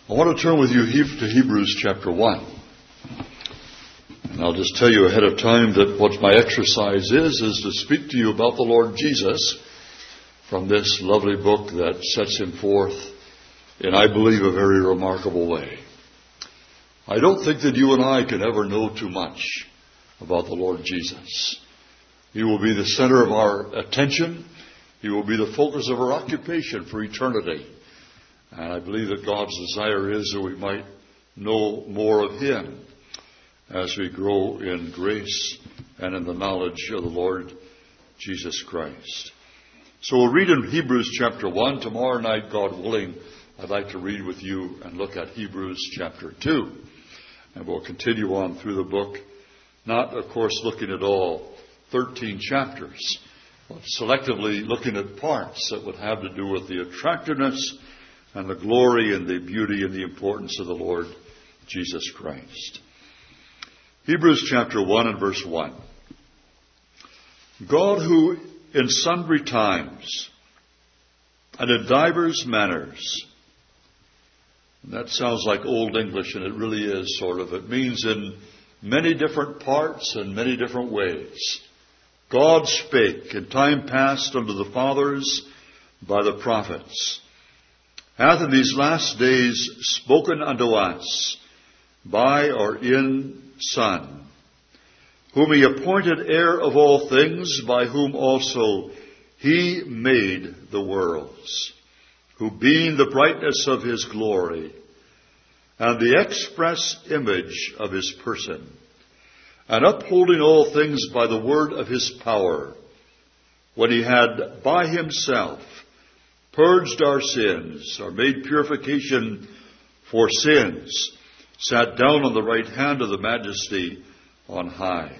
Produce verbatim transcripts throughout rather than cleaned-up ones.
I want to turn with you to Hebrews chapter one. And I'll just tell you ahead of time that what my exercise is, is to speak to you about the Lord Jesus from this lovely book that sets him forth in, I believe, a very remarkable way. I don't think that you and I can ever know too much about the Lord Jesus. He will be the center of our attention. He will be the focus of our occupation for eternity. And I believe that God's desire is that we might know more of him as we grow in grace and in the knowledge of the Lord Jesus Christ. So we'll read in Hebrews chapter one. Tomorrow night, God willing, I'd like to read with you and look at Hebrews chapter two. And we'll continue on through the book, not, of course, looking at all thirteen chapters, but selectively looking at parts that would have to do with the attractiveness and the glory and the beauty and the importance of the Lord Jesus Christ. Hebrews chapter one and verse one. God, who in sundry times and in divers manners, and that sounds like old English, and it really is sort of. It means in many different parts and many different ways. God spake in time past unto the fathers by the prophets, hath in these last days spoken unto us by or in Son, whom he appointed heir of all things, by whom also he made the worlds, who being the brightness of his glory, and the express image of his person, and upholding all things by the word of his power, when he had by himself purged our sins, or made purification for sins, sat down on the right hand of the majesty on high.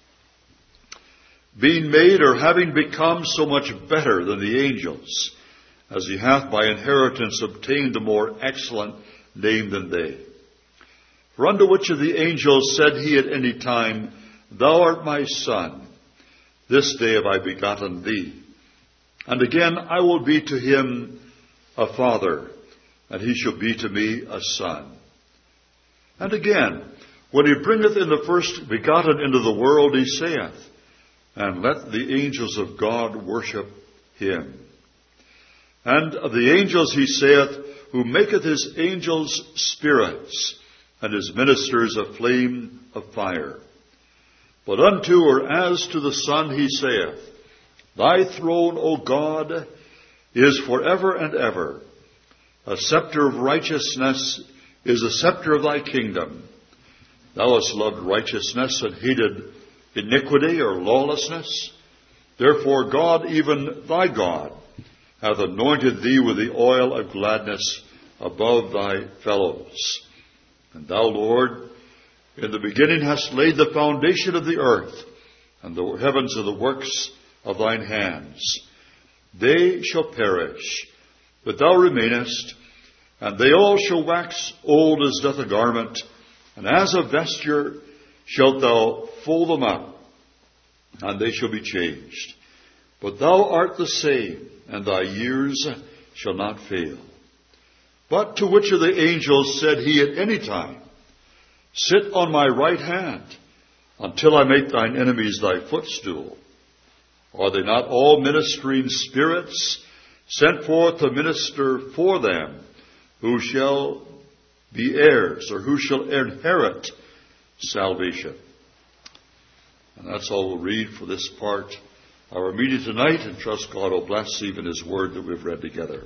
Being made, or having become so much better than the angels, as he hath by inheritance obtained a more excellent name than they. For unto which of the angels said he at any time, Thou art my son, this day have I begotten thee. And again, I will be to him a father, and he shall be to me a son. And again, when he bringeth in the first begotten into the world, he saith, And let the angels of God worship him. And of the angels he saith, Who maketh his angels spirits, and his ministers a flame of fire. But unto or as to the Son he saith, Thy throne, O God, is forever and ever. A scepter of righteousness is the scepter of thy kingdom. Thou hast loved righteousness and hated iniquity or lawlessness. Therefore God, even thy God, hath anointed thee with the oil of gladness above thy fellows. And thou, Lord, in the beginning hast laid the foundation of the earth, and the heavens are the works of thine hands. They shall perish, but thou remainest, and they all shall wax old as doth a garment, and as a vesture shalt thou fold them up, and they shall be changed. But thou art the same, and thy years shall not fail. But to which of the angels said he at any time, Sit on my right hand, until I make thine enemies thy footstool? Are they not all ministering spirits, sent forth to minister for them, who shall be heirs, or who shall inherit salvation? And that's all we'll read for this part of our meeting tonight, and trust God will bless even his word that we've read together.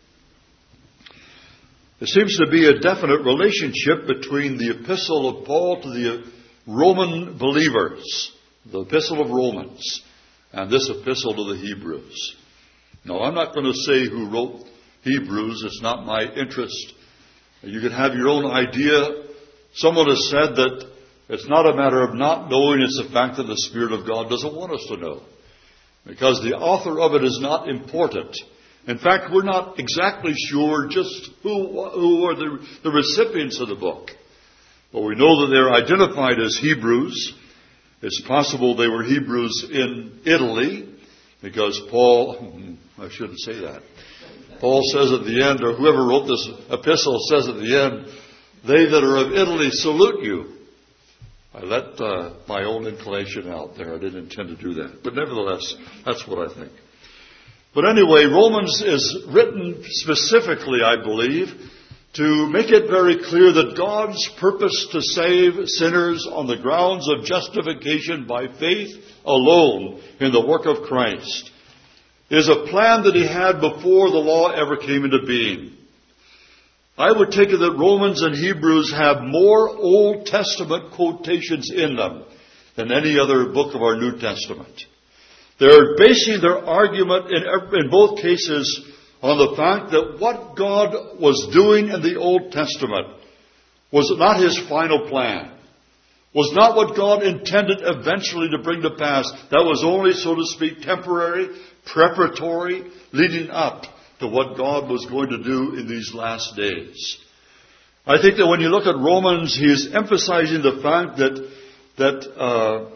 There seems to be a definite relationship between the epistle of Paul to the Roman believers, the epistle of Romans, and this epistle to the Hebrews. Now, I'm not going to say who wrote Hebrews. It's not my interest. You can have your own idea. Someone has said that it's not a matter of not knowing, it's the fact that the Spirit of God doesn't want us to know. Because the author of it is not important. In fact, we're not exactly sure just who, who are the, the recipients of the book. But we know that they're identified as Hebrews. It's possible they were Hebrews in Italy, because Paul, I shouldn't say that. Paul says at the end, or whoever wrote this epistle says at the end, they that are of Italy salute you. I let uh, my own inclination out there. I didn't intend to do that. But nevertheless, that's what I think. But anyway, Romans is written specifically, I believe, to make it very clear that God's purpose to save sinners on the grounds of justification by faith alone in the work of Christ is a plan that he had before the law ever came into being. I would take it that Romans and Hebrews have more Old Testament quotations in them than any other book of our New Testament. They're basing their argument in, in both cases on the fact that what God was doing in the Old Testament was not his final plan, was not what God intended eventually to bring to pass. That was only, so to speak, temporary, preparatory, leading up to what God was going to do in these last days. I think that when you look at Romans, he is emphasizing the fact that that uh,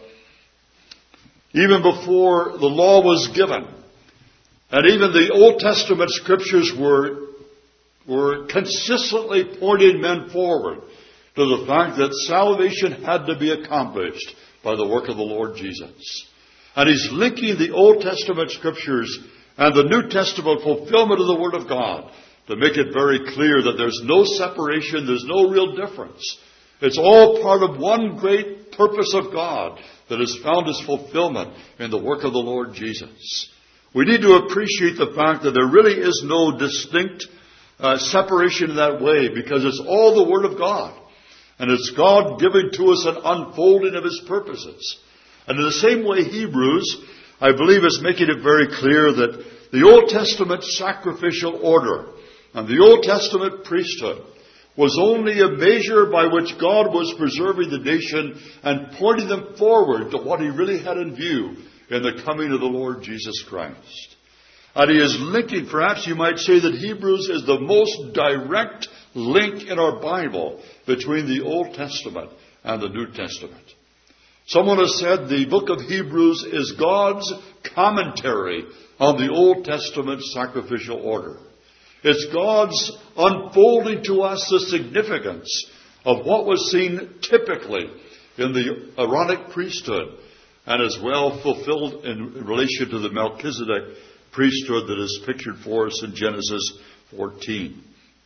even before the law was given, and even the Old Testament scriptures were were consistently pointing men forward to the fact that salvation had to be accomplished by the work of the Lord Jesus. And he's linking the Old Testament scriptures and the New Testament fulfillment of the Word of God to make it very clear that there's no separation, there's no real difference. It's all part of one great purpose of God that has found its fulfillment in the work of the Lord Jesus. We need to appreciate the fact that there really is no distinct uh, separation in that way, because it's all the Word of God. And it's God giving to us an unfolding of his purposes. And in the same way, Hebrews, I believe, is making it very clear that the Old Testament sacrificial order and the Old Testament priesthood was only a measure by which God was preserving the nation and pointing them forward to what he really had in view in the coming of the Lord Jesus Christ. And he is linking, perhaps you might say that Hebrews is the most direct link in our Bible between the Old Testament and the New Testament. Someone has said the book of Hebrews is God's commentary on the Old Testament sacrificial order. It's God's unfolding to us the significance of what was seen typically in the Aaronic priesthood and as well fulfilled in relation to the Melchizedek priesthood that is pictured for us in Genesis fourteen.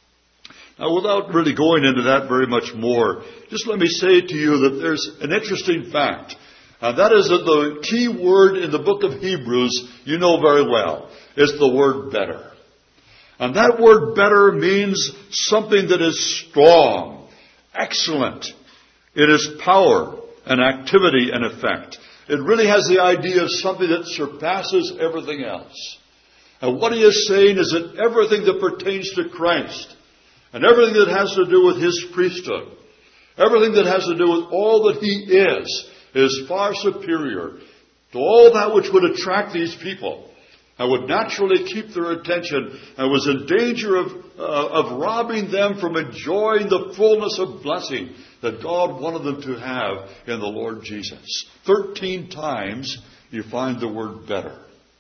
Now, without really going into that very much more, just let me say to you that there's an interesting fact. And that is that the key word in the book of Hebrews, you know very well, is the word better. And that word better means something that is strong, excellent. It is power and activity and effect. It really has the idea of something that surpasses everything else. And what he is saying is that everything that pertains to Christ and everything that has to do with his priesthood, everything that has to do with all that he is, is far superior to all that which would attract these people and would naturally keep their attention and was in danger of, uh, of robbing them from enjoying the fullness of blessing that God wanted them to have in the Lord Jesus. Thirteen times you find the word better.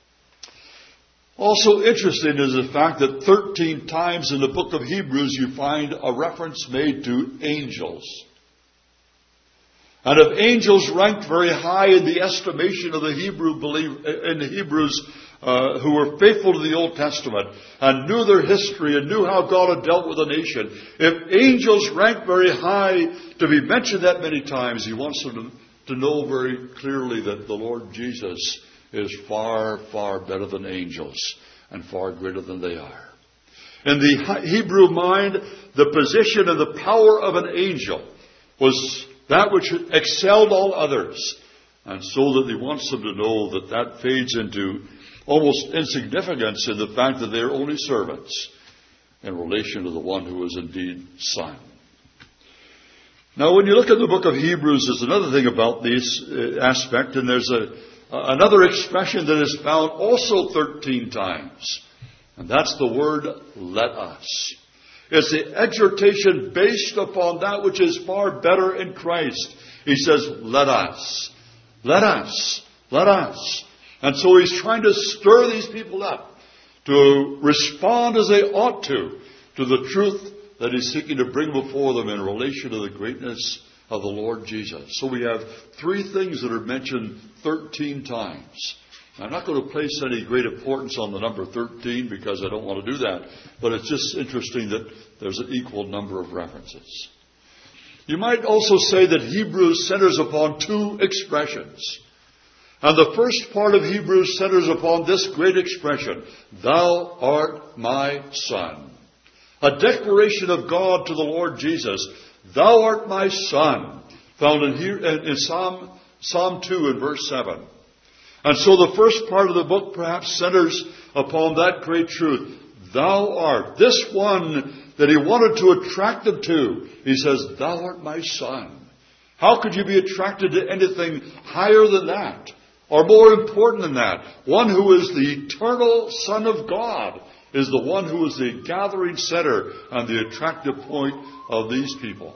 Also interesting is the fact that thirteen times in the book of Hebrews you find a reference made to angels. And if angels ranked very high in the estimation of the Hebrew believe, in the Hebrews uh, who were faithful to the Old Testament and knew their history and knew how God had dealt with a nation, if angels ranked very high to be mentioned that many times, he wants them to, to know very clearly that the Lord Jesus is far, far better than angels and far greater than they are. In the Hebrew mind, the position and the power of an angel was that which excelled all others. And so that he wants them to know that that fades into almost insignificance in the fact that they are only servants in relation to the one who is indeed Son. Now, when you look at the book of Hebrews, there's another thing about this aspect, and there's a Another expression that is found also thirteen times, and that's the word let us. It's the exhortation based upon that which is far better in Christ. He says, let us, let us, let us. And so he's trying to stir these people up to respond as they ought to, to the truth that he's seeking to bring before them in relation to the greatness of the Lord Jesus. So we have three things that are mentioned thirteen times. I'm not going to place any great importance on the number thirteen because I don't want to do that, but it's just interesting that there's an equal number of references. You might also say that Hebrews centers upon two expressions. And the first part of Hebrews centers upon this great expression, "Thou art my Son." A declaration of God to the Lord Jesus, "Thou art my Son," found in, here, in Psalm, Psalm two in verse seven. And so the first part of the book perhaps centers upon that great truth. Thou art, this one that he wanted to attract them to. He says, "Thou art my Son." How could you be attracted to anything higher than that? Or more important than that? One who is the eternal Son of God is the one who is the gathering center and the attractive point of these people.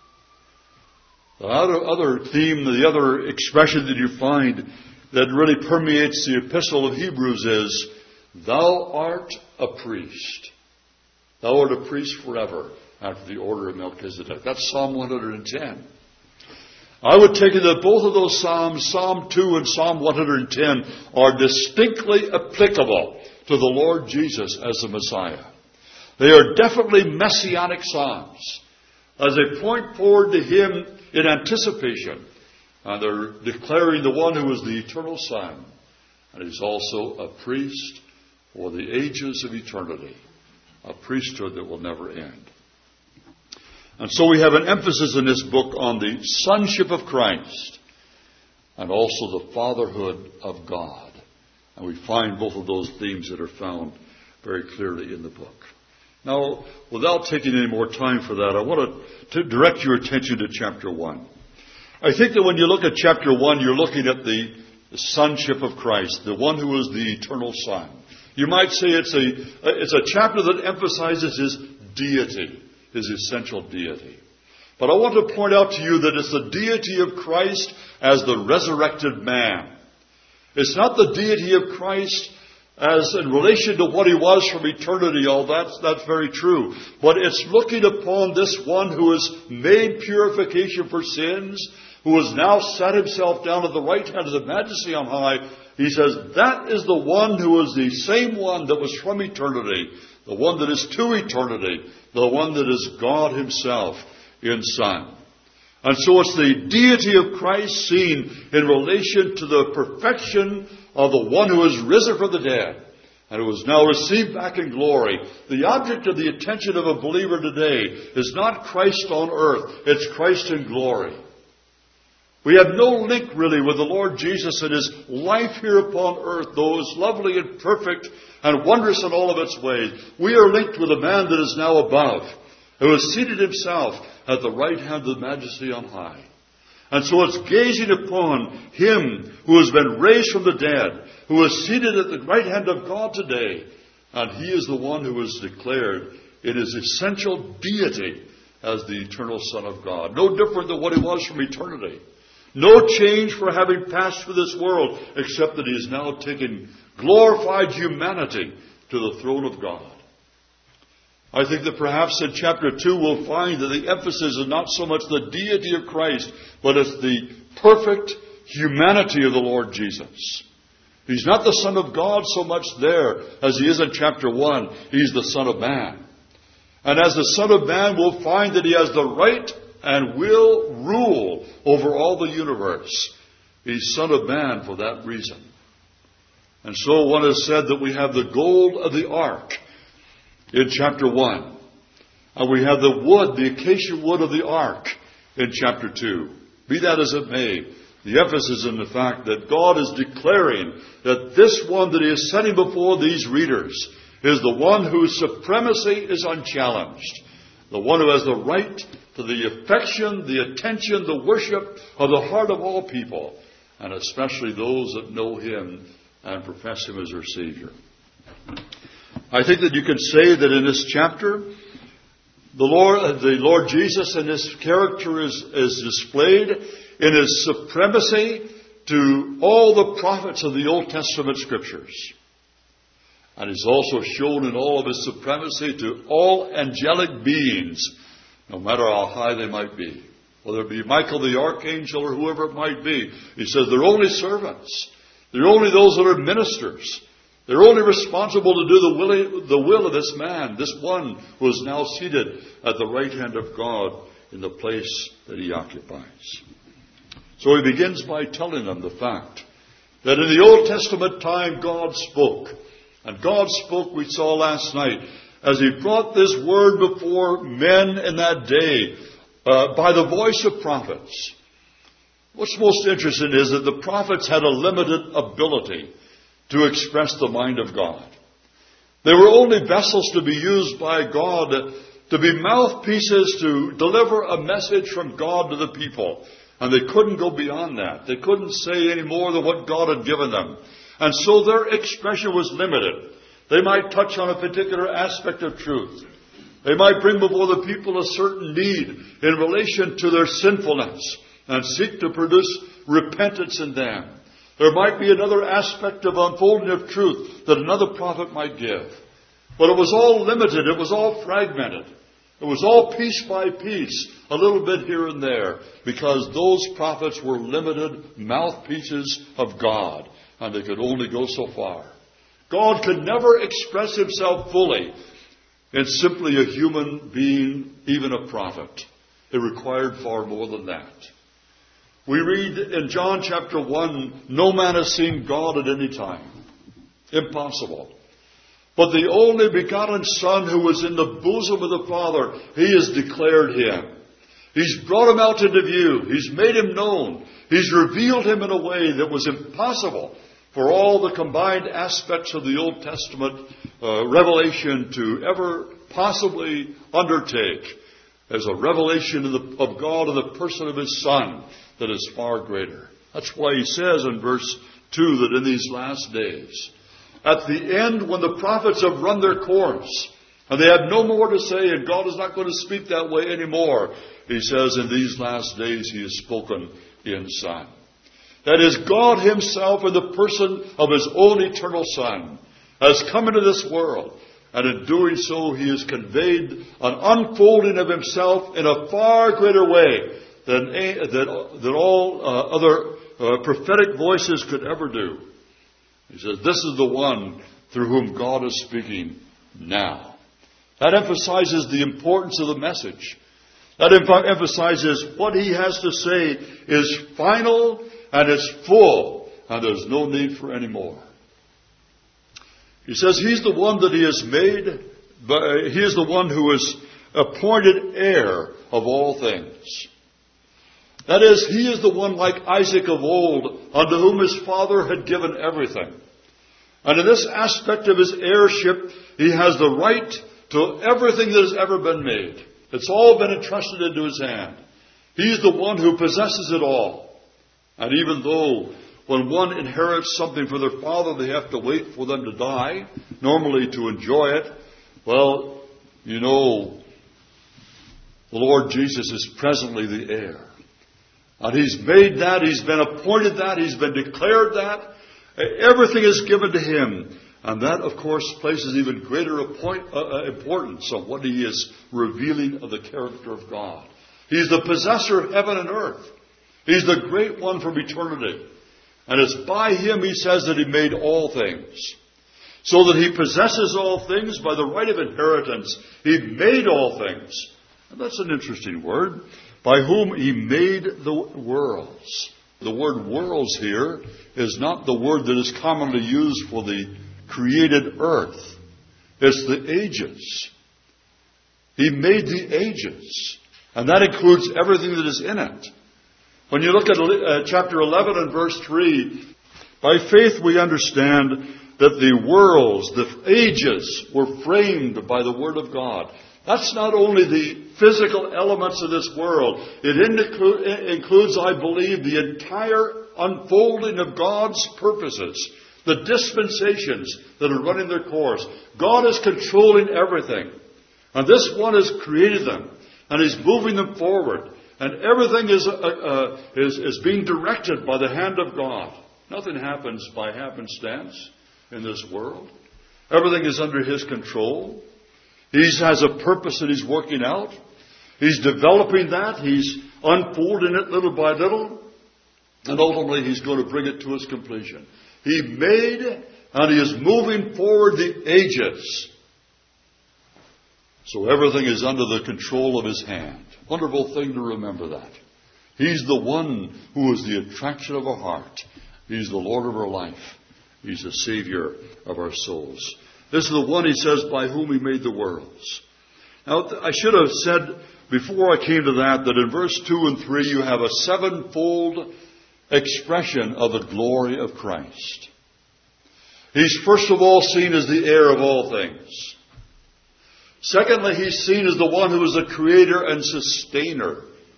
The other, other theme, the other expression that you find that really permeates the epistle of Hebrews is, "Thou art a priest." Thou art a priest forever after the order of Melchizedek. That's Psalm one hundred ten. I would take it that both of those Psalms, Psalm two and Psalm one hundred ten, are distinctly applicable to the Lord Jesus as the Messiah. They are definitely messianic Psalms as they point forward to Him in anticipation. And they're declaring the one who is the eternal Son. And He's also a priest for the ages of eternity. A priesthood that will never end. And so we have an emphasis in this book on the sonship of Christ and also the fatherhood of God. And we find both of those themes that are found very clearly in the book. Now, without taking any more time for that, I want to direct your attention to chapter one. I think that when you look at chapter one, you're looking at the sonship of Christ, the one who is the eternal Son. You might say it's a, it's a chapter that emphasizes His deity, His essential deity. But I want to point out to you that it's the deity of Christ as the resurrected man. It's not the deity of Christ as in relation to what He was from eternity. Oh, that's, that's very true. But it's looking upon this one who has made purification for sins, who has now set Himself down at the right hand of the Majesty on high. He says, that is the one who is the same one that was from eternity, the one that is to eternity, the one that is God Himself in Son. And so it's the deity of Christ seen in relation to the perfection of the one who is risen from the dead and who is now received back in glory. The object of the attention of a believer today is not Christ on earth, it's Christ in glory. We have no link really with the Lord Jesus and His life here upon earth, though it's lovely and perfect and wondrous in all of its ways. We are linked with a man that is now above, who has seated Himself at the right hand of the Majesty on high. And so it's gazing upon Him who has been raised from the dead, who is seated at the right hand of God today. And He is the one who is declared in His essential deity as the eternal Son of God. No different than what He was from eternity. No change for having passed through this world, except that He has now taken glorified humanity to the throne of God. I think that perhaps in chapter two we'll find that the emphasis is not so much the deity of Christ, but it's the perfect humanity of the Lord Jesus. He's not the Son of God so much there as He is in chapter one. He's the Son of Man. And as the Son of Man, we'll find that He has the right and will rule over all the universe. He's Son of Man for that reason. And so one has said that we have the gold of the ark in chapter one. And we have the wood, the acacia wood of the ark in chapter two. Be that as it may, the emphasis in the fact that God is declaring that this one that He is setting before these readers is the one whose supremacy is unchallenged. The one who has the right to the affection, the attention, the worship of the heart of all people, and especially those that know Him and profess Him as their Savior. I think that you can say that in this chapter, the Lord, the Lord Jesus and His character is, is displayed in His supremacy to all the prophets of the Old Testament Scriptures. And he's also shown in all of his supremacy to all angelic beings, no matter how high they might be. Whether it be Michael the archangel or whoever it might be. He says they're only servants. They're only those that are ministers. They're only responsible to do the will, the will of this man, this one who is now seated at the right hand of God in the place that he occupies. So he begins by telling them the fact that in the Old Testament time God spoke. And God spoke, we saw last night, as he brought this word before men in that day uh, by the voice of prophets. What's most interesting is that the prophets had a limited ability to express the mind of God. They were only vessels to be used by God, to be mouthpieces to deliver a message from God to the people. And they couldn't go beyond that. They couldn't say any more than what God had given them. And so their expression was limited. They might touch on a particular aspect of truth. They might bring before the people a certain need in relation to their sinfulness and seek to produce repentance in them. There might be another aspect of unfolding of truth that another prophet might give. But it was all limited. It was all fragmented. It was all piece by piece, a little bit here and there, because those prophets were limited mouthpieces of God, and they could only go so far. God could never express himself fully in simply a human being, even a prophet. It required far more than that. We read in John chapter one, no man has seen God at any time. Impossible. But the only begotten Son who was in the bosom of the Father, he has declared him. He's brought him out into view. He's made him known. He's revealed him in a way that was impossible for all the combined aspects of the Old Testament uh, revelation to ever possibly undertake, as a revelation of, the, of God in the person of his Son that is far greater. That's why he says in verse two that in these last days, at the end when the prophets have run their course, and they have no more to say, and God is not going to speak that way anymore, he says in these last days he has spoken in Son. That is, God himself in the person of his own eternal Son has come into this world. And in doing so, he has conveyed an unfolding of himself in a far greater way than, than, than all uh, other uh, prophetic voices could ever do. He says, this is the one through whom God is speaking now. That emphasizes the importance of the message. That emphasizes what he has to say is final and is full, and there's no need for any more. He says he's the one that he has made, but he is the one who is appointed heir of all things. That is, he is the one like Isaac of old, unto whom his father had given everything. And in this aspect of his heirship, he has the right to everything that has ever been made. It's all been entrusted into his hand. He's the one who possesses it all. And even though when one inherits something from their father, they have to wait for them to die, normally to enjoy it. Well, you know, the Lord Jesus is presently the heir. And he's made that, he's been appointed that, he's been declared that. Everything is given to him. And that, of course, places even greater importance on what he is revealing of the character of God. He's the possessor of heaven and earth. He's the great one from eternity. And it's by him, he says, that he made all things. So that he possesses all things by the right of inheritance. He made all things. And that's an interesting word. By whom he made the worlds. The word worlds here is not the word that is commonly used for the created earth. It's the ages. He made the ages. And that includes everything that is in it. When you look at uh, chapter eleven and verse three, by faith we understand that the worlds, the ages, were framed by the Word of God. That's not only the physical elements of this world. It inclu- includes, I believe, the entire unfolding of God's purposes, the dispensations that are running their course. God is controlling everything. And this one has created them, and he's moving them forward. And everything is, uh, uh, is, is being directed by the hand of God. Nothing happens by happenstance in this world. Everything is under His control. He has a purpose that He's working out. He's developing that. He's unfolding it little by little. And ultimately, He's going to bring it to its completion. He made and He is moving forward the ages. So everything is under the control of His hand. Wonderful thing to remember that. He's the one who is the attraction of our heart. He's the Lord of our life. He's the Savior of our souls. This is the one, He says, by whom He made the worlds. Now, I should have said before I came to that, that in verse two and three you have a sevenfold expression of the glory of Christ. He's first of all seen as the heir of all things. Secondly, He's seen as the one who is the creator and sustainer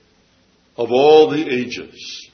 of all the ages.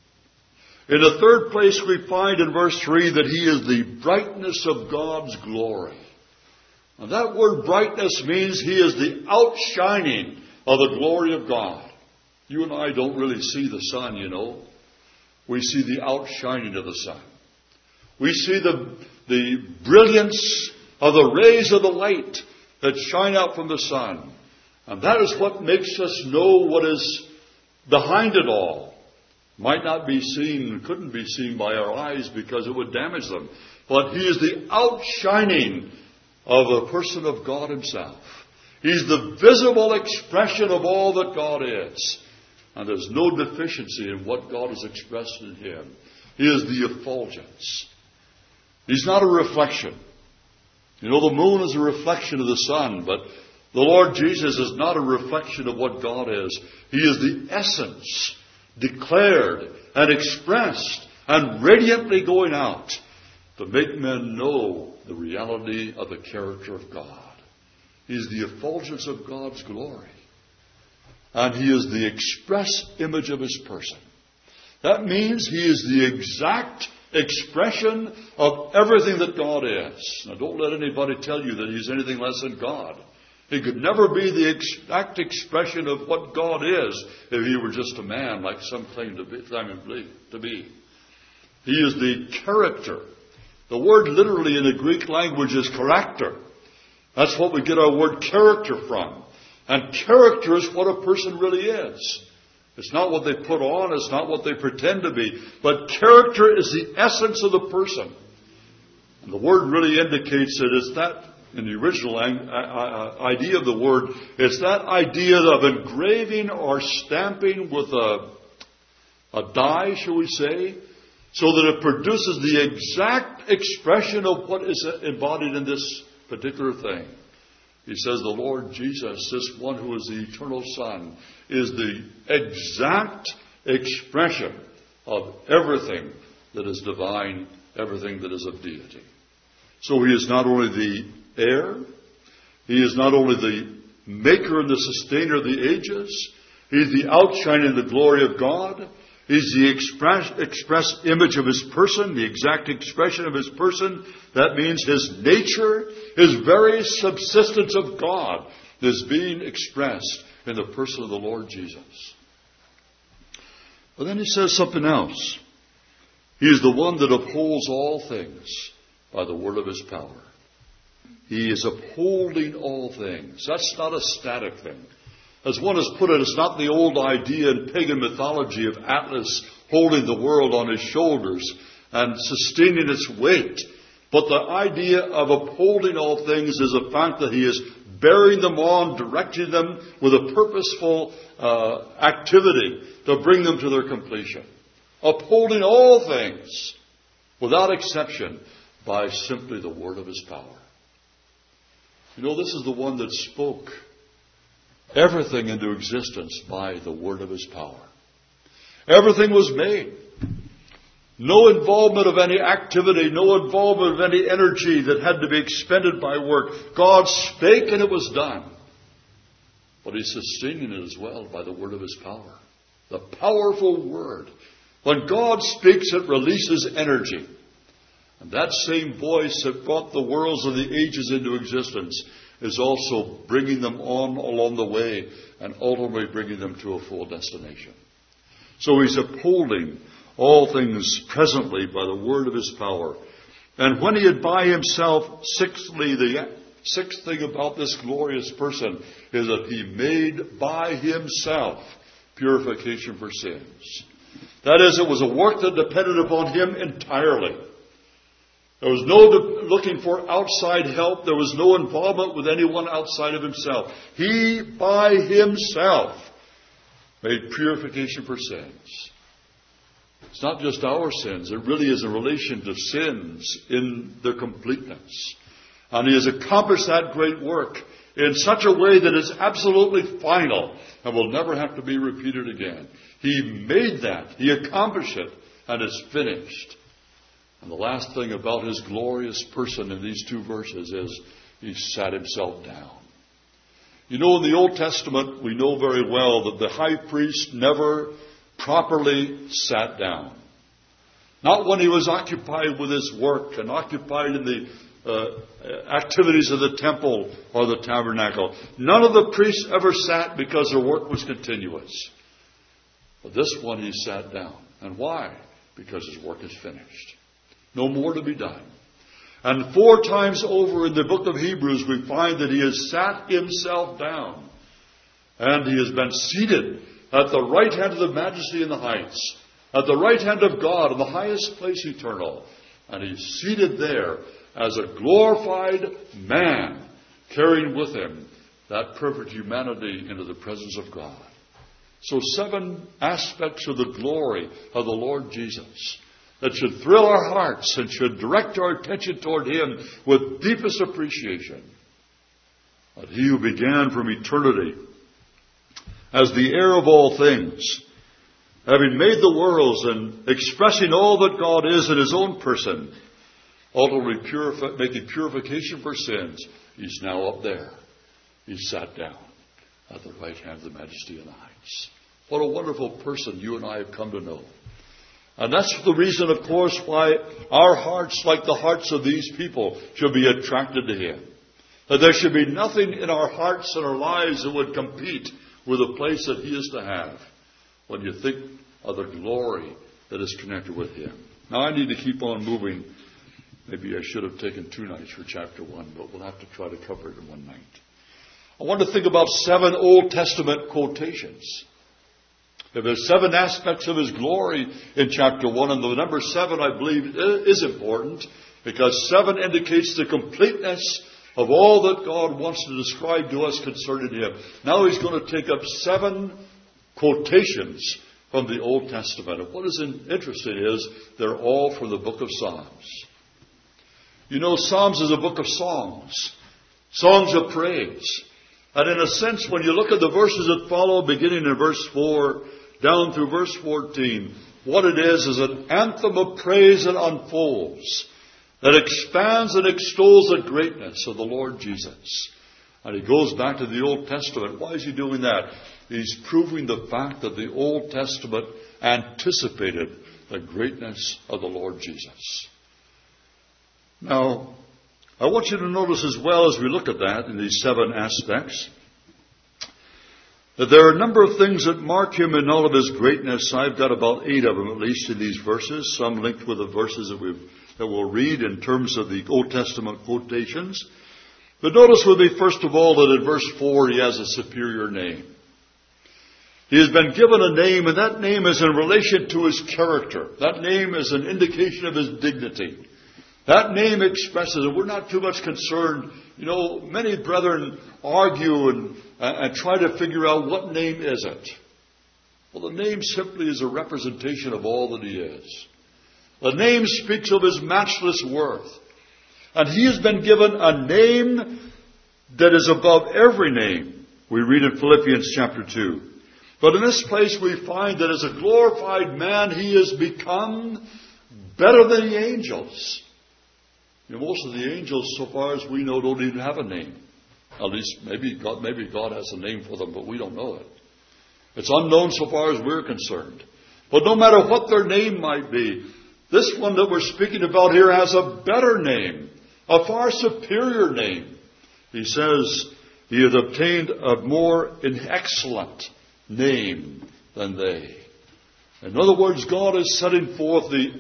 In the third place, we find in verse three that He is the brightness of God's glory. And that word brightness means He is the outshining of the glory of God. You and I don't really see the sun, you know. We see the outshining of the sun. We see the, the brilliance of the rays of the light that shine out from the sun. And that is what makes us know what is behind it all. Might not be seen, couldn't be seen by our eyes because it would damage them. But He is the outshining of the person of God Himself. He's the visible expression of all that God is. And there's no deficiency in what God has expressed in Him. He is the effulgence. He's not a reflection. You know, the moon is a reflection of the sun, but the Lord Jesus is not a reflection of what God is. He is the essence, declared and expressed and radiantly going out to make men know the reality of the character of God. He is the effulgence of God's glory. And He is the express image of His person. That means He is the exact expression of everything that God is. Now, don't let anybody tell you that He's anything less than God. He could never be the exact expression of what God is if He were just a man, like some claim to be. Claim to be. He is the character. The word literally in the Greek language is character. That's what we get our word character from. And character is what a person really is. It's not what they put on. It's not what they pretend to be. But character is the essence of the person. And the word really indicates that it's that, in the original idea of the word, it's that idea of engraving or stamping with a, a die, shall we say, so that it produces the exact expression of what is embodied in this particular thing. He says the Lord Jesus, this one who is the eternal Son, is the exact expression of everything that is divine, everything that is of deity. So He is not only the heir, He is not only the maker and the sustainer of the ages, He is the outshining of the glory of God. He's the express, express image of His person, the exact expression of His person. That means His nature, His very subsistence of God is being expressed in the person of the Lord Jesus. But then He says something else. He is the one that upholds all things by the word of His power. He is upholding all things. That's not a static thing. As one has put it, it's not the old idea in pagan mythology of Atlas holding the world on his shoulders and sustaining its weight. But the idea of upholding all things is the fact that He is bearing them on, directing them with a purposeful uh, activity to bring them to their completion. Upholding all things, without exception, by simply the word of His power. You know, this is the one that spoke everything into existence by the word of His power. Everything was made. No involvement of any activity, no involvement of any energy that had to be expended by work. God spake and it was done. But He's sustaining it as well by the word of His power. The powerful word. When God speaks, it releases energy. And that same voice that brought the worlds of the ages into existence is also bringing them on along the way and ultimately bringing them to a full destination. So He's upholding all things presently by the word of His power. And when he had by himself, sixthly, the sixth thing about this glorious person is that he made by himself purification for sins. That is, it was a work that depended upon him entirely. There was no de- looking for outside help. There was no involvement with anyone outside of himself. He, by himself, made purification for sins. It's not just our sins. It really is in relation to sins in their completeness. And he has accomplished that great work in such a way that is absolutely final and will never have to be repeated again. He made that. He accomplished it. And it's finished. And the last thing about his glorious person in these two verses is he sat himself down. You know, in the Old Testament, we know very well that the high priest never properly sat down. Not when he was occupied with his work and occupied in the uh, activities of the temple or the tabernacle. None of the priests ever sat because their work was continuous. But this one he sat down. And why? Because his work is finished. No more to be done. And four times over in the book of Hebrews, we find that he has sat himself down. And he has been seated at the right hand of the majesty in the heights, at the right hand of God in the highest place eternal. And he's seated there as a glorified man, carrying with him that perfect humanity into the presence of God. So seven aspects of the glory of the Lord Jesus that should thrill our hearts and should direct our attention toward him with deepest appreciation. That he who began from eternity as the heir of all things, having made the worlds and expressing all that God is in his own person, ultimately purifi- making purification for sins, he's now up there. He's sat down at the right hand of the majesty in the heights. What a wonderful person you and I have come to know. And that's the reason, of course, why our hearts, like the hearts of these people, should be attracted to him. That there should be nothing in our hearts and our lives that would compete with the place that he is to have when you think of the glory that is connected with him. Now, I need to keep on moving. Maybe I should have taken two nights for chapter one, but we'll have to try to cover it in one night. I want to think about seven Old Testament quotations. There's seven aspects of his glory in chapter one, and the number seven, I believe, is important because seven indicates the completeness of all that God wants to describe to us concerning him. Now he's going to take up seven quotations from the Old Testament. And what is interesting is they're all from the book of Psalms. You know, Psalms is a book of songs, songs of praise. And in a sense, when you look at the verses that follow, beginning in verse four, down through verse fourteen, what it is is an anthem of praise that unfolds, that expands and extols the greatness of the Lord Jesus. And he goes back to the Old Testament. Why is he doing that? He's proving the fact that the Old Testament anticipated the greatness of the Lord Jesus. Now, I want you to notice as well as we look at that in these seven aspects, that there are a number of things that mark him in all of his greatness. I've got about eight of them at least in these verses, some linked with the verses that, we've, that we'll read in terms of the Old Testament quotations. But notice with me, first of all, that in verse four he has a superior name. He has been given a name, and that name is in relation to his character. That name is an indication of his dignity. That name expresses it. We're not too much concerned. You know, many brethren argue and, uh, and try to figure out what name is it. Well, the name simply is a representation of all that he is. The name speaks of his matchless worth. And he has been given a name that is above every name. We read in Philippians chapter two. But in this place we find that as a glorified man, he has become better than the angels. You know, most of the angels, so far as we know, don't even have a name. At least maybe God, maybe God has a name for them, but we don't know it. It's unknown so far as we're concerned. But no matter what their name might be, this one that we're speaking about here has a better name, a far superior name. He says he has obtained a more excellent name than they. In other words, God is setting forth the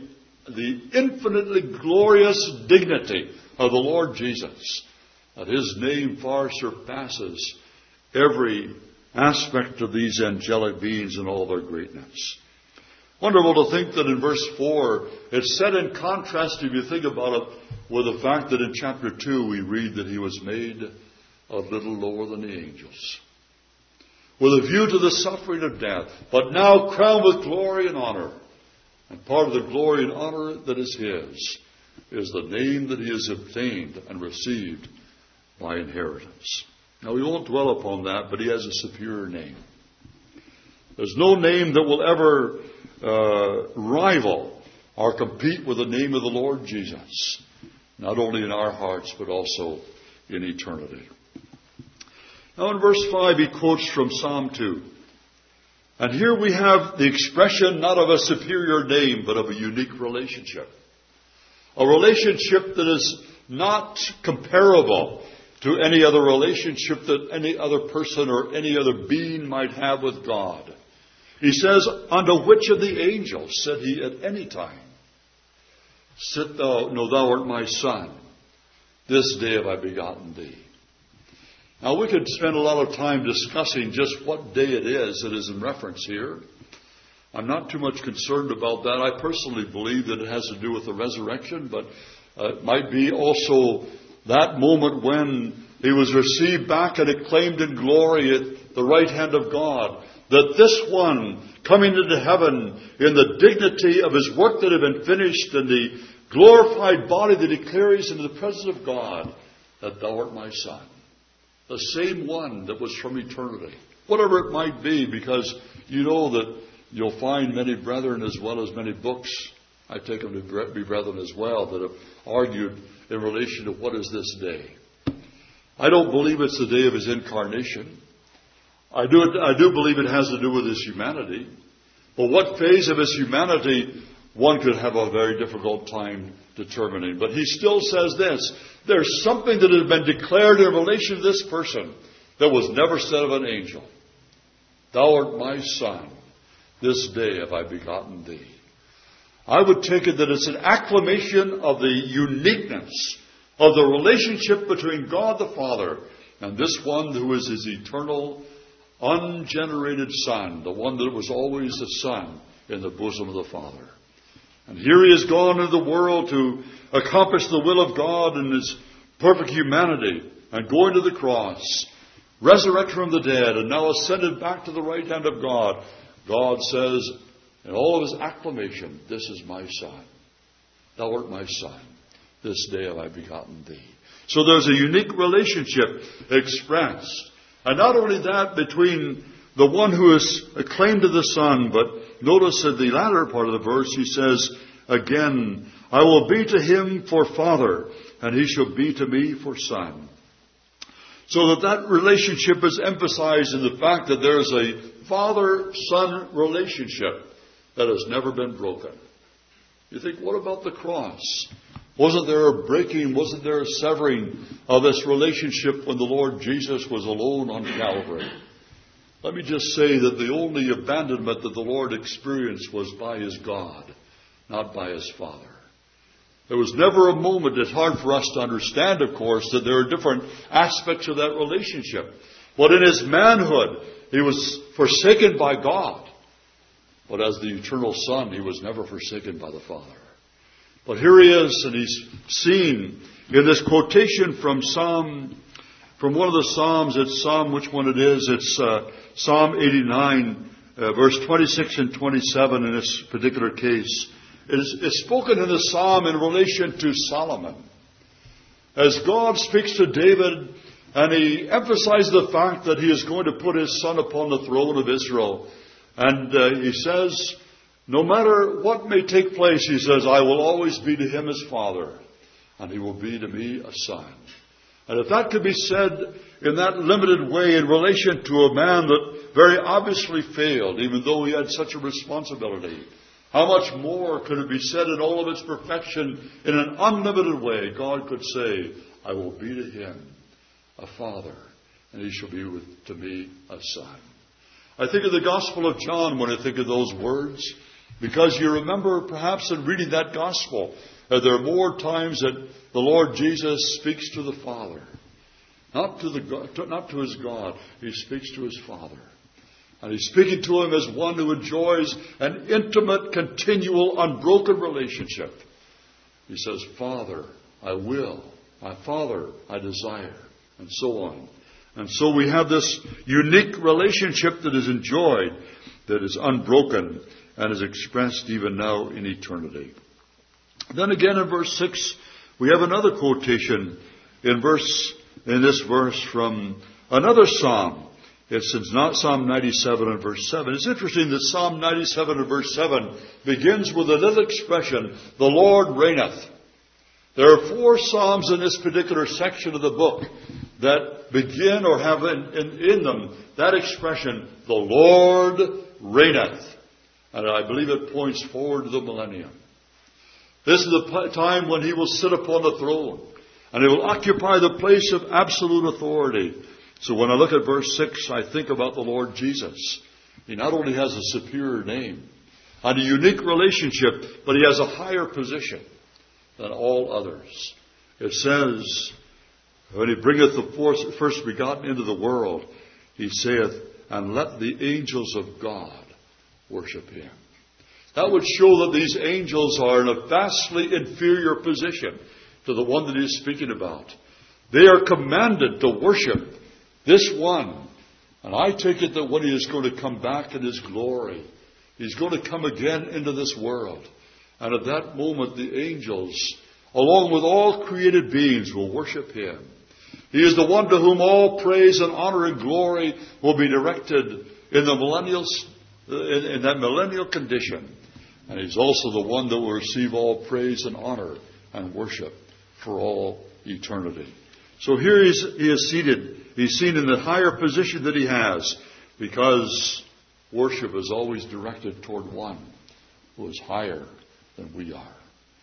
the infinitely glorious dignity of the Lord Jesus, that his name far surpasses every aspect of these angelic beings and all their greatness. Wonderful to think that in verse four, it's set in contrast, if you think about it, with the fact that in chapter two we read that he was made a little lower than the angels, with a view to the suffering of death, but now crowned with glory and honor. And part of the glory and honor that is his is the name that he has obtained and received by inheritance. Now, we won't dwell upon that, but he has a superior name. There's no name that will ever uh, rival or compete with the name of the Lord Jesus, not only in our hearts, but also in eternity. Now, in verse five, he quotes from Psalm two. And here we have the expression not of a superior name, but of a unique relationship. A relationship that is not comparable to any other relationship that any other person or any other being might have with God. He says, unto which of the angels said he at any time, sit thou, no, thou art my son. This day have I begotten thee. Now, we could spend a lot of time discussing just what day it is that is in reference here. I'm not too much concerned about that. I personally believe that it has to do with the resurrection, but uh, it might be also that moment when he was received back and acclaimed in glory at the right hand of God, that this one coming into heaven in the dignity of his work that had been finished and the glorified body that he carries into the presence of God, that thou art my son. The same one that was from eternity. Whatever it might be, because you know that you'll find many brethren as well as many books, I take them to be brethren as well, that have argued in relation to what is this day. I don't believe it's the day of his incarnation. I do, I do believe it has to do with his humanity. But what phase of his humanity, one could have a very difficult time determining. But he still says this, there's something that has been declared in relation to this person that was never said of an angel. Thou art my son. This day have I begotten thee. I would take it that it's an acclamation of the uniqueness of the relationship between God the Father and this one who is his eternal, ungenerated Son, the one that was always the Son in the bosom of the Father. And here he has gone into the world to accomplish the will of God in his perfect humanity and going to the cross, resurrected from the dead, and now ascended back to the right hand of God. God says in all of his acclamation, this is my son. Thou art my son. This day have I begotten thee. So there's a unique relationship expressed. And not only that, between the one who is acclaimed to the Son, but notice in the latter part of the verse, he says, again, I will be to him for father, and he shall be to me for son. So that that relationship is emphasized in the fact that there is a father-son relationship that has never been broken. You think, what about the cross? Wasn't there a breaking, wasn't there a severing of this relationship when the Lord Jesus was alone on Calvary? Let me just say that the only abandonment that the Lord experienced was by his God, not by his Father. There was never a moment, it's hard for us to understand, of course, that there are different aspects of that relationship. But in his manhood, he was forsaken by God. But as the eternal Son, he was never forsaken by the Father. But here he is, and he's seen in this quotation from Psalm, from one of the Psalms. It's Psalm, which one it is? It's uh, Psalm eighty-nine, uh, verse twenty-six and twenty-seven in this particular case. It is, it's spoken in the Psalm in relation to Solomon. As God speaks to David, and he emphasizes the fact that he is going to put his son upon the throne of Israel. And uh, he says, no matter what may take place, he says, I will always be to him as father, and he will be to me a son. And if that could be said in that limited way in relation to a man that very obviously failed, even though he had such a responsibility, how much more could it be said in all of its perfection in an unlimited way? God could say, I will be to him a father, and he shall be with, to me a son. I think of the Gospel of John when I think of those words. Because you remember perhaps in reading that gospel, uh, there are more times that the Lord Jesus speaks to the Father. Not to, the, to, not to his God. He speaks to his Father. And he's speaking to him as one who enjoys an intimate, continual, unbroken relationship. He says, Father, I will. My Father, I desire. And so on. And so we have this unique relationship that is enjoyed, that is unbroken, and is expressed even now in eternity. Then again in verse six, we have another quotation in verse in this verse from another psalm. It's not Psalm ninety-seven and verse seven. It's interesting that Psalm ninety-seven and verse seven begins with a little expression, the Lord reigneth. There are four psalms in this particular section of the book that begin or have in, in, in them that expression, the Lord reigneth. And I believe it points forward to the millennium. This is the time when he will sit upon the throne. And he will occupy the place of absolute authority. So when I look at verse six, I think about the Lord Jesus. He not only has a superior name and a unique relationship, but he has a higher position than all others. It says, when he bringeth the first begotten into the world, he saith, and let the angels of God worship him. That would show that these angels are in a vastly inferior position to the one that he is speaking about. They are commanded to worship this one. And I take it that when he is going to come back in his glory, he's going to come again into this world. And at that moment, the angels, along with all created beings, will worship him. He is the one to whom all praise and honor and glory will be directed in the millennial, in, in that millennial condition. And he's also the one that will receive all praise and honor and worship for all eternity. So here he's, he is seated. He's seen in the higher position that he has, because worship is always directed toward one who is higher than we are.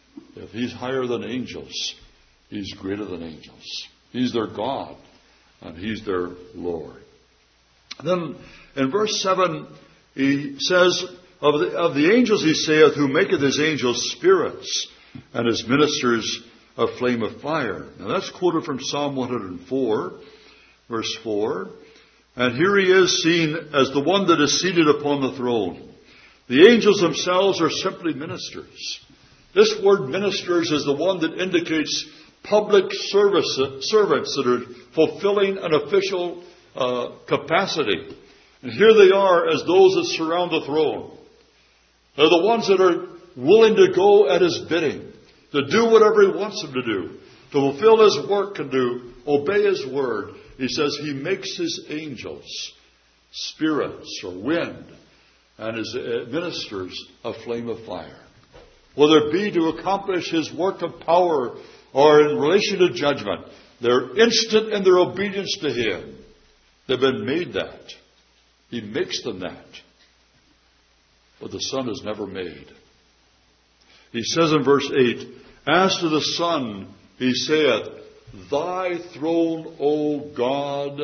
If he's higher than angels, he's greater than angels. He's their God, and he's their Lord. Then in verse seven, he says, of the, of the angels he saith, who maketh his angels spirits, and his ministers a flame of fire. Now that's quoted from Psalm one hundred four, verse four. And here he is seen as the one that is seated upon the throne. The angels themselves are simply ministers. This word ministers is the one that indicates public service, servants that are fulfilling an official uh, capacity. And here they are as those that surround the throne. They're the ones that are willing to go at his bidding, to do whatever he wants them to do, to fulfill his work and to obey his word. He says he makes his angels spirits or wind, and his ministers a flame of fire. Whether it be to accomplish his work of power or in relation to judgment, they're instant in their obedience to him. They've been made that. He makes them that. But the Son is never made. He says in verse eight, as to the Son, he saith, thy throne, O God,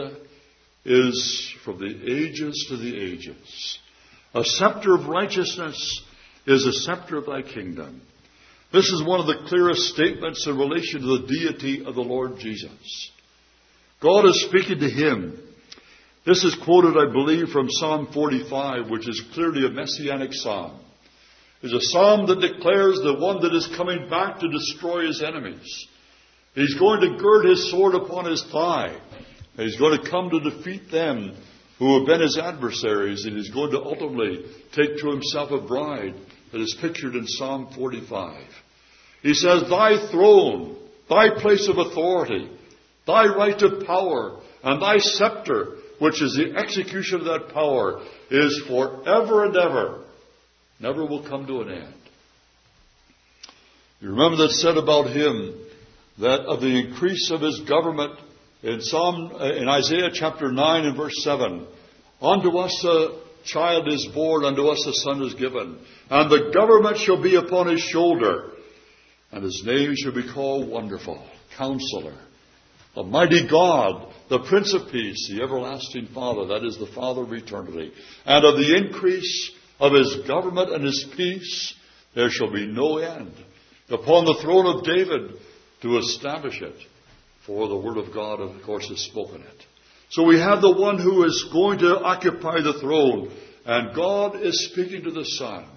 is from the ages to the ages. A scepter of righteousness is a scepter of thy kingdom. This is one of the clearest statements in relation to the deity of the Lord Jesus. God is speaking to him. This is quoted, I believe, from Psalm forty-five, which is clearly a messianic psalm. It's a psalm that declares the one that is coming back to destroy his enemies. He's going to gird his sword upon his thigh. And he's going to come to defeat them who have been his adversaries. And he's going to ultimately take to himself a bride that is pictured in Psalm forty-five. He says, thy throne, thy place of authority, thy right of power, and thy scepter, which is the execution of that power, is forever and ever. Never will come to an end. You remember that said about him that of the increase of his government in Psalm in Isaiah chapter nine and verse seven, unto us a child is born, unto us a son is given, and the government shall be upon his shoulder, and his name shall be called Wonderful, Counselor, the Mighty God, the Prince of Peace, the Everlasting Father, that is the Father of eternity. And of the increase of his government and his peace, there shall be no end. Upon the throne of David to establish it. For the word of God, of course, has spoken it. So we have the one who is going to occupy the throne. And God is speaking to the Son.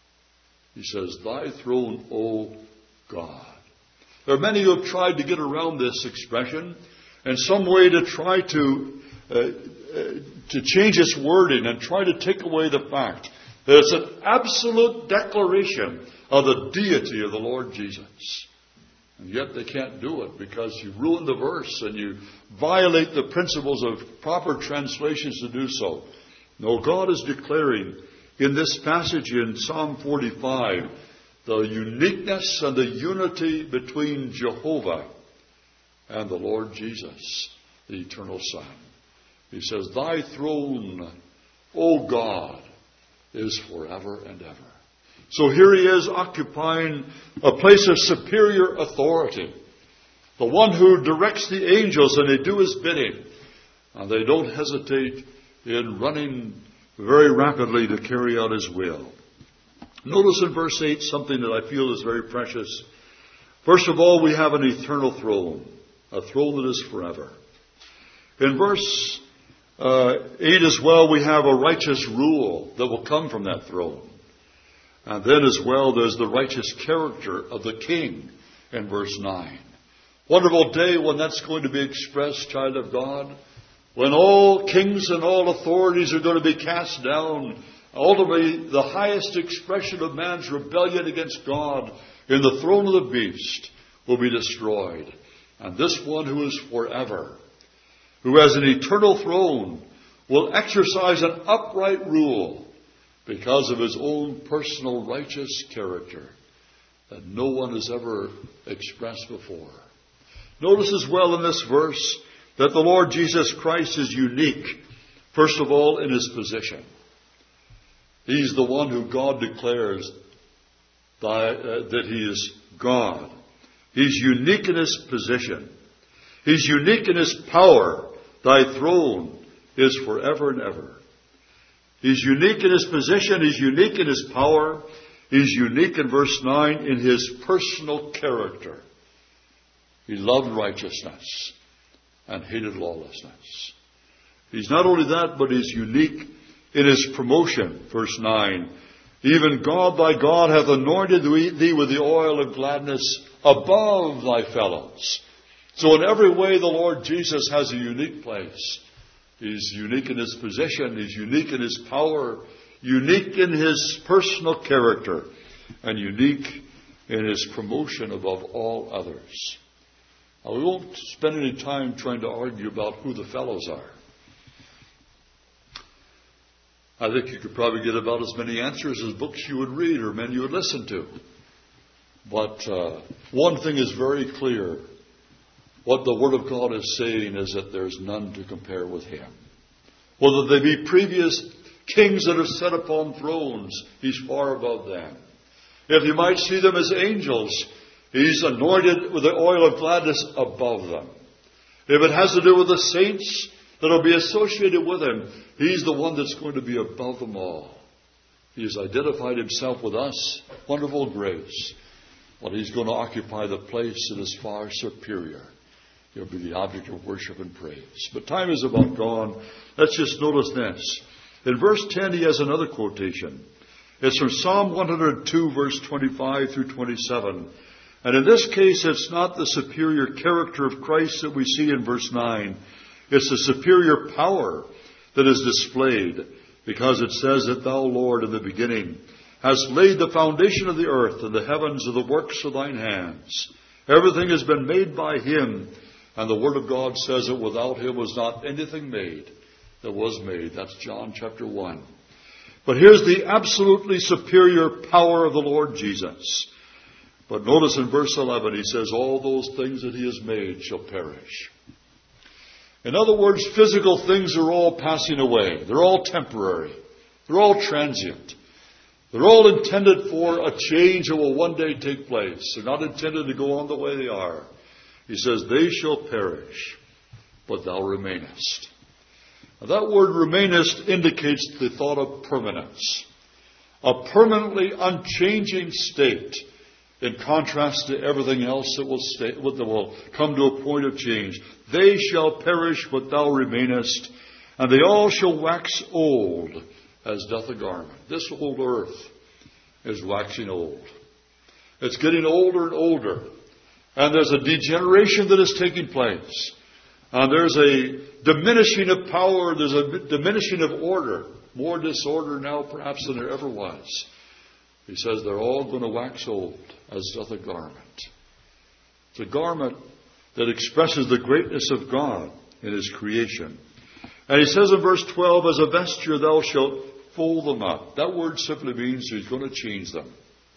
He says, thy throne, O God. There are many who have tried to get around this expression in some way to try to uh, uh, to change its wording and try to take away the fact that it's an absolute declaration of the deity of the Lord Jesus. And yet they can't do it because you ruin the verse and you violate the principles of proper translations to do so. No, God is declaring in this passage in Psalm forty-five the uniqueness and the unity between Jehovah and the Lord Jesus, the eternal Son. He says, thy throne, O God, is forever and ever. So here he is occupying a place of superior authority. The one who directs the angels and they do his bidding. And they don't hesitate in running very rapidly to carry out his will. Notice in verse eight something that I feel is very precious. First of all, we have an eternal throne, a throne that is forever. In verse uh, eight as well, we have a righteous rule that will come from that throne. And then as well, there's the righteous character of the king in verse nine. Wonderful day when that's going to be expressed, child of God. When all kings and all authorities are going to be cast down, ultimately the highest expression of man's rebellion against God in the throne of the beast will be destroyed. And this one who is forever, who has an eternal throne, will exercise an upright rule because of his own personal righteous character that no one has ever expressed before. Notice as well in this verse that the Lord Jesus Christ is unique, first of all, in his position. He's the one who God declares that he is God. He's unique in his position. He's unique in his power. Thy throne is forever and ever. He's unique in his position. He's unique in his power. He's unique in verse nine in his personal character. He loved righteousness and hated lawlessness. He's not only that, but he's unique in his promotion. Verse nine. Even God thy God hath anointed thee with the oil of gladness above thy fellows. So in every way the Lord Jesus has a unique place. He's unique in his position. He's unique in his power. Unique in his personal character. And unique in his promotion above all others. Now, we won't spend any time trying to argue about who the fellows are. I think you could probably get about as many answers as books you would read or men you would listen to. But uh, one thing is very clear. What the Word of God is saying is that there's none to compare with him. Whether they be previous kings that have sat upon thrones, he's far above them. If you might see them as angels, he's anointed with the oil of gladness above them. If it has to do with the saints that will be associated with him, he's the one that's going to be above them all. He has identified himself with us. Wonderful grace. But he's going to occupy the place that is far superior. He'll be the object of worship and praise. But time is about gone. Let's just notice this. In verse ten, he has another quotation. It's from Psalm one hundred two, verse twenty-five through twenty-seven. And in this case, it's not the superior character of Christ that we see in verse nine. It's the superior power that is displayed, because it says that thou, Lord, in the beginning, hast laid the foundation of the earth, and the heavens are the works of thine hands. Everything has been made by him, and the Word of God says that without him was not anything made that was made. That's John chapter one. But here's the absolutely superior power of the Lord Jesus. But notice in verse eleven, he says, all those things that he has made shall perish. In other words, physical things are all passing away. They're all temporary. They're all transient. They're all intended for a change that will one day take place. They're not intended to go on the way they are. He says, they shall perish, but thou remainest. Now, that word remainest indicates the thought of permanence. A permanently unchanging state, in contrast to everything else that will, stay, that will come to a point of change. They shall perish, but thou remainest, and they all shall wax old, as doth a garment. This old earth is waxing old. It's getting older and older. And there's a degeneration that is taking place. And there's a diminishing of power. There's a diminishing of order. More disorder now perhaps than there ever was. He says they're all going to wax old, as doth a garment. It's a garment that expresses the greatness of God in His creation. And he says in verse twelve, as a vesture thou shalt fold them up. That word simply means He's going to change them.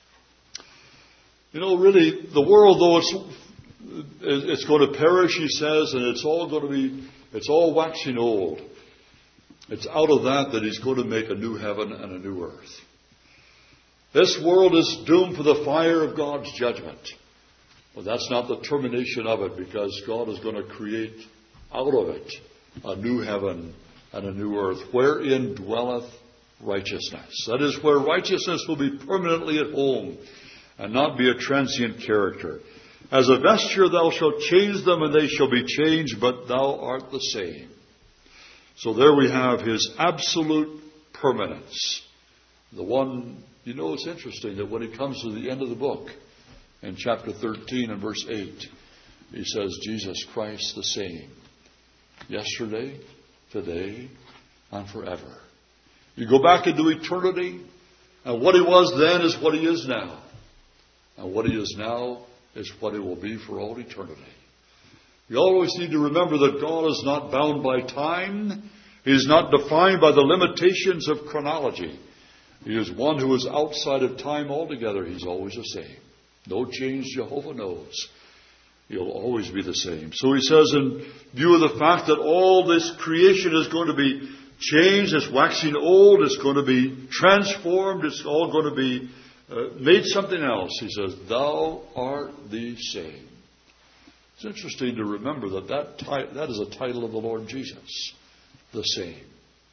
You know, really, the world, though it's it's going to perish, he says, and it's all going to be, it's all waxing old. It's out of that that He's going to make a new heaven and a new earth. This world is doomed for the fire of God's judgment. But that's not the termination of it, because God is going to create out of it a new heaven and a new earth, wherein dwelleth righteousness. That is, where righteousness will be permanently at home and not be a transient character. As a vesture thou shalt change them, and they shall be changed, but thou art the same. So there we have His absolute permanence. The one, you know, it's interesting that when He comes to the end of the book, in chapter thirteen and verse eight, He says, Jesus Christ the same, yesterday, today, and forever. You go back into eternity, and what He was then is what He is now. And what He is now is what He will be for all eternity. You always need to remember that God is not bound by time. He is not defined by the limitations of chronology. He is one who is outside of time altogether. He's always the same. No change, Jehovah knows. He'll always be the same. So he says, in view of the fact that all this creation is going to be changed, it's waxing old, it's going to be transformed, it's all going to be uh, made something else. He says, thou art the same. It's interesting to remember that that, ti- that is a title of the Lord Jesus. The same.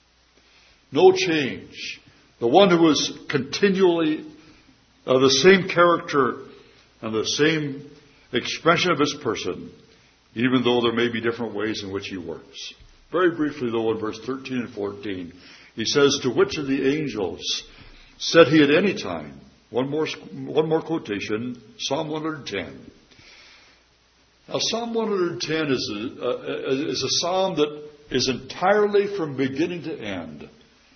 No change. The one who is continually uh, the same character and the same expression of His person, even though there may be different ways in which He works. Very briefly, though, in verse thirteen and fourteen, he says, to which of the angels said He at any time, one more, one more quotation, Psalm one hundred ten. Now, Psalm one hundred ten is a, uh, is a psalm that is entirely from beginning to end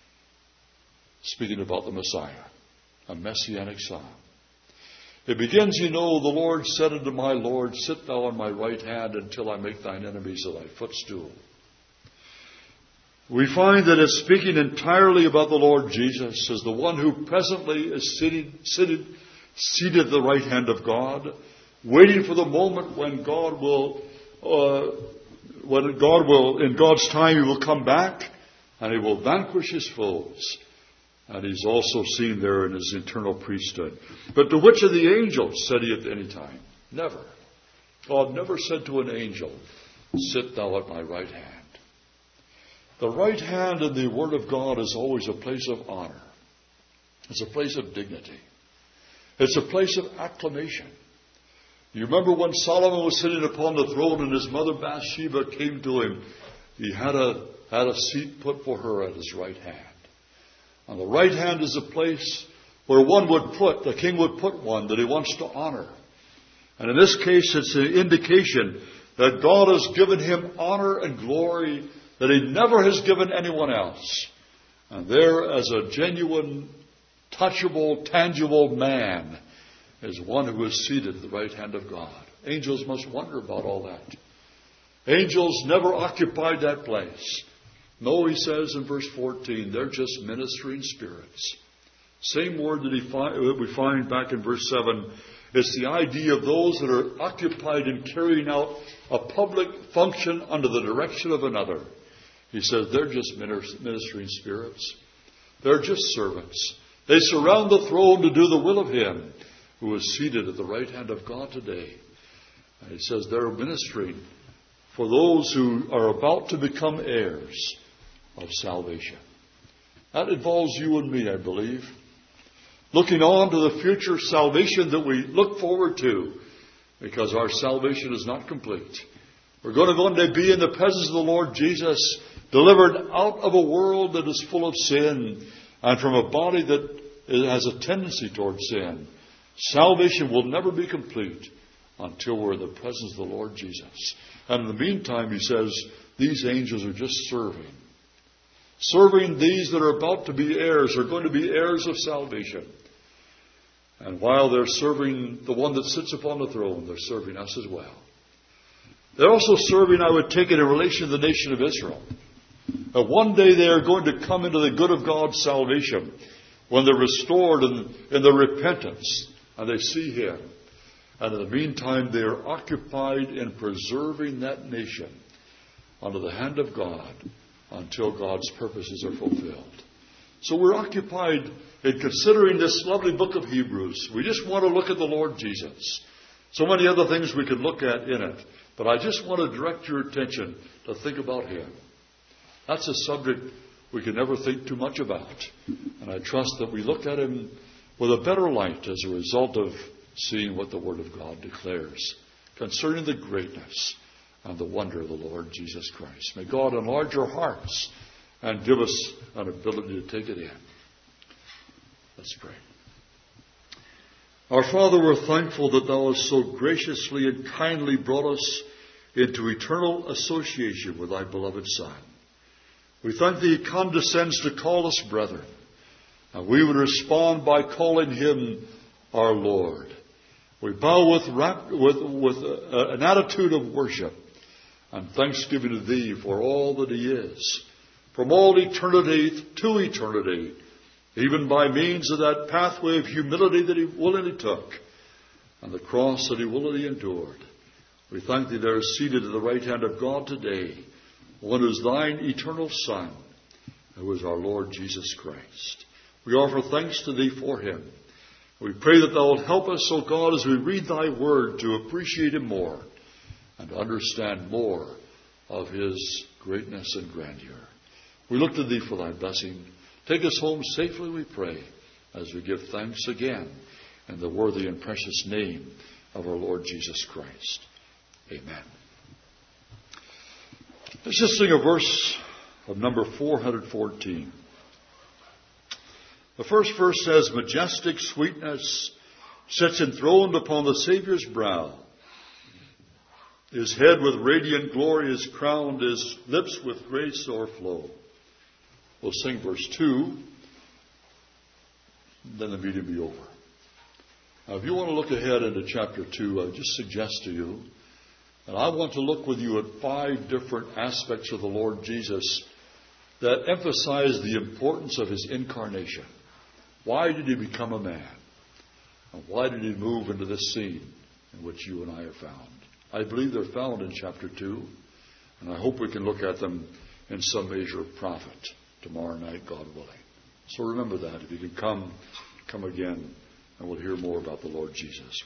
speaking about the Messiah, a messianic psalm. It begins, you know, the Lord said unto my Lord, sit thou on my right hand until I make thine enemies thy footstool. We find that it's speaking entirely about the Lord Jesus as the one who presently is seated, seated, seated at the right hand of God, waiting for the moment when God will, uh, when God will, in God's time, He will come back and He will vanquish His foes. And He's also seen there in His eternal priesthood. But to which of the angels said He at any time? Never. God never said to an angel, sit thou at my right hand. The right hand in the Word of God is always a place of honor. It's a place of dignity. It's a place of acclamation. You remember when Solomon was sitting upon the throne and his mother Bathsheba came to him, he had a, had a seat put for her at his right hand. And the right hand is a place where one would put, the king would put one that he wants to honor. And in this case, it's an indication that God has given him honor and glory that He never has given anyone else. And there, as a genuine, touchable, tangible man, is one who is seated at the right hand of God. Angels must wonder about all that. Angels never occupied that place. No, he says in verse fourteen, they're just ministering spirits. Same word that, he fi- that we find back in verse seven. It's the idea of those that are occupied in carrying out a public function under the direction of another. He says they're just ministering spirits. They're just servants. They surround the throne to do the will of Him who is seated at the right hand of God today. And he says they're ministering for those who are about to become heirs of salvation. That involves you and me, I believe. looking on to the future salvation that we look forward to, because our salvation is not complete. We're going to one day be in the presence of the Lord Jesus, delivered out of a world that is full of sin and from a body that has a tendency towards sin. Salvation will never be complete until we're in the presence of the Lord Jesus. And in the meantime, he says, these angels are just serving. Serving these that are about to be heirs, are going to be heirs of salvation. And while they're serving the one that sits upon the throne, they're serving us as well. They're also serving, I would take it, in relation to the nation of Israel. That one day they are going to come into the good of God's salvation when they're restored in, in their repentance and they see Him. And in the meantime, they are occupied in preserving that nation under the hand of God until God's purposes are fulfilled. So we're occupied in considering this lovely book of Hebrews. We just want to look at the Lord Jesus. So many other things we could look at in it. But I just want to direct your attention to think about Him. That's a subject we can never think too much about. And I trust that we look at Him with a better light as a result of seeing what the Word of God declares concerning the greatness and the wonder of the Lord Jesus Christ. May God enlarge our hearts and give us an ability to take it in. Let's pray. Our Father, we're thankful that Thou hast so graciously and kindly brought us into eternal association with Thy beloved Son. We thank Thee He condescends to call us brethren, and we would respond by calling Him our Lord. We bow with, with, with a, an attitude of worship and thanksgiving to Thee for all that He is, from all eternity to eternity, even by means of that pathway of humility that He willingly took and the cross that He willingly endured. We thank Thee there is seated at the right hand of God today one who is Thine eternal Son, who is our Lord Jesus Christ. We offer thanks to Thee for Him. We pray that Thou wilt help us, O God, as we read Thy Word, to appreciate Him more and to understand more of His greatness and grandeur. We look to Thee for Thy blessing. Take us home safely, we pray, as we give thanks again in the worthy and precious name of our Lord Jesus Christ. Amen. Let's just sing a verse of number four hundred fourteen. The first verse says, majestic sweetness sits enthroned upon the Savior's brow. His head with radiant glory is crowned, his lips with grace o'erflow. We'll sing verse two, then the meeting will be over. Now, if you want to look ahead into chapter two, I just suggest to you, and I want to look with you at five different aspects of the Lord Jesus that emphasize the importance of His incarnation. Why did He become a man? And why did He move into this scene in which you and I are found? I believe they're found in chapter two, and I hope we can look at them in some measure of profit tomorrow night, God willing. So remember that. If you can come, come again, and we'll hear more about the Lord Jesus.